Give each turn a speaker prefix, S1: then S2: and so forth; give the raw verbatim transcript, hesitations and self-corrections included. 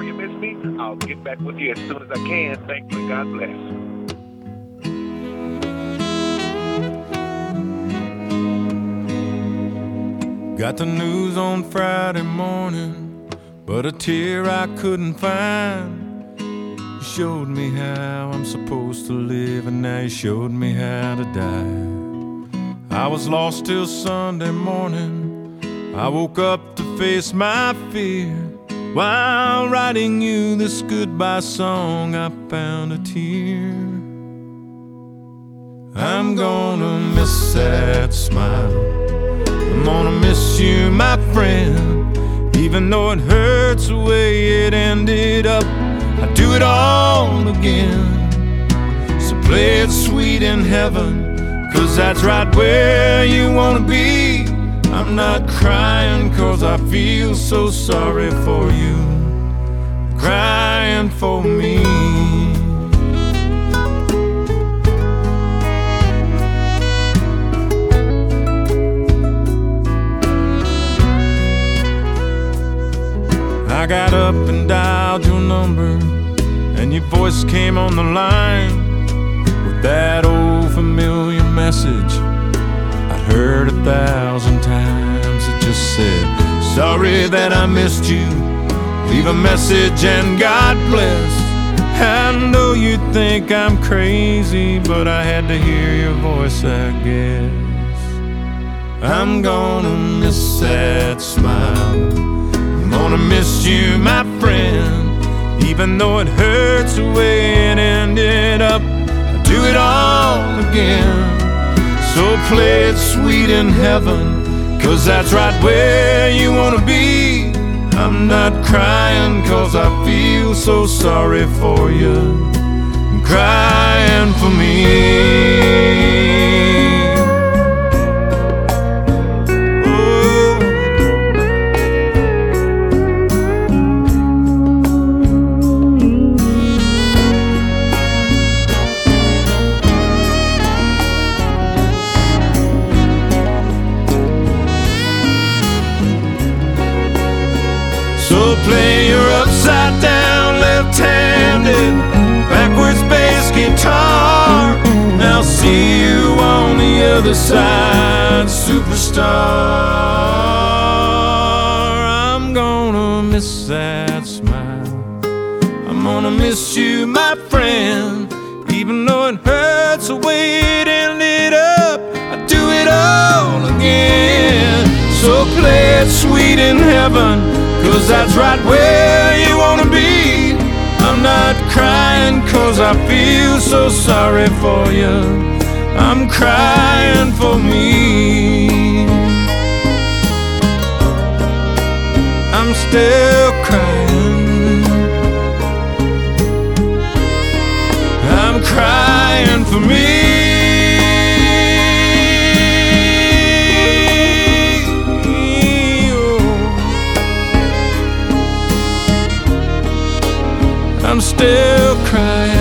S1: you miss me, I'll get back with you as soon as I can. Thank you and God bless.
S2: Got the news on Friday morning, but a tear I couldn't find. You showed me how I'm supposed to live, and now you showed me how to die. I was lost till Sunday morning. I woke up to face my fear. While writing you this goodbye song, I found a tear. I'm gonna miss that smile. I'm gonna miss you, my friend. Even though it hurts the way it ended up, I'd do it all again. So play it sweet in heaven, 'cause that's right where you wanna be. I'm not crying 'cause I feel so sorry for you, I'm crying for me. I got up and dialed your number, and your voice came on the line with that old familiar message I'd heard a thousand times. It just said, sorry that I missed you, leave a message and God bless. I know you think I'm crazy, but I had to hear your voice, I guess. I'm gonna miss that smile, I'm gonna miss you, my friend. Even though it hurts the way it ended up, I'll do it all again. So play it sweet in heaven, 'cause that's right where you wanna be. I'm not crying 'cause I feel so sorry for you, I'm crying for me. So play your upside down, left-handed, backwards bass guitar. I'll see you on the other side, superstar. I'm gonna miss that smile, I'm gonna miss you, my friend. Even though it hurts the way it ended up, I'll do it all again. So play it sweet in heaven, 'cause that's right where you wanna be. I'm not crying 'cause I feel so sorry for you, I'm crying for me. I'm still crying, I'm crying for me. I'm still crying.